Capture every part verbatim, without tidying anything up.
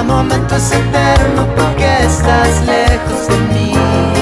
momento es eterno porque estás lejos de mí.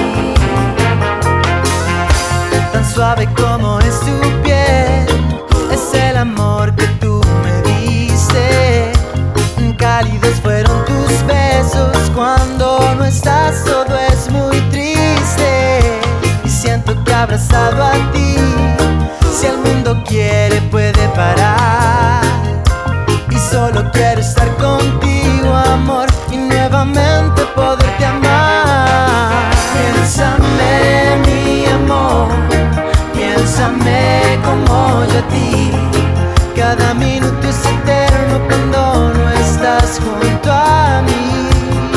Tan suave como es tu piel, es el amor que tú me diste. Cálidos fueron tus besos, cuando no estás todo es muy triste. Y siento que abrazado a ti, si el mundo quiere puede parar. Y solo quiero estar contigo, amor, y nuevamente poderte amar. Piénsame, mi amor, piénsame como yo a ti. Cada minuto es eterno cuando no estás junto a mí.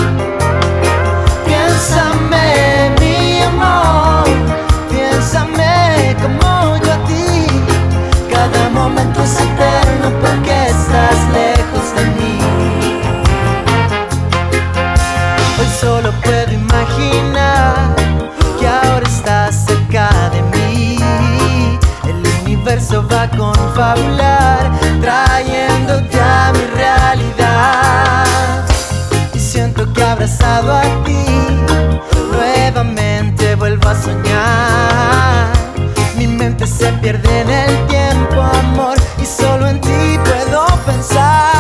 Piénsame, mi amor, piénsame como yo a ti. Cada momento es eterno porque estás lejos de mí. Hoy solo puedo imaginar que ahora estás cerca de mí. El universo va a confabular, trayéndote a mi realidad. Y siento que abrazado a ti, nuevamente vuelvo a soñar. Mi mente se pierde en el tiempo, amor, y solo en ti puedo pensar.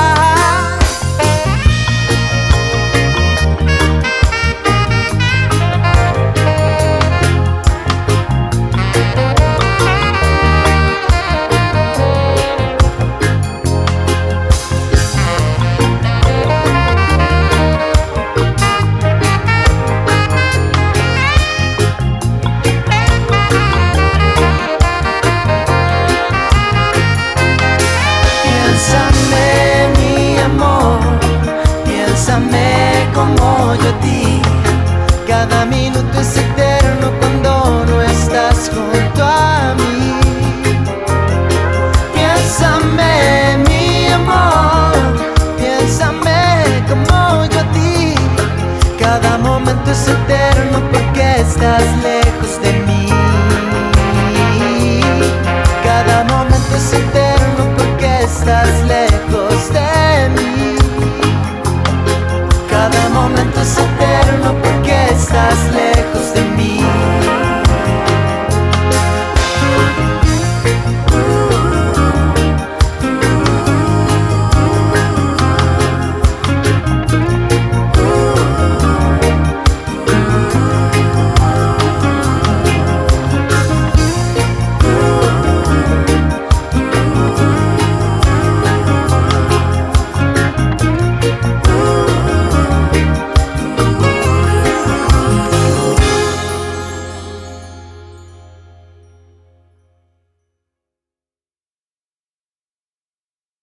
Piénsame como yo a ti. Cada minuto es eterno cuando no estás junto a mí. Piénsame, mi amor, piénsame como yo a ti. Cada momento es eterno porque estás lejos.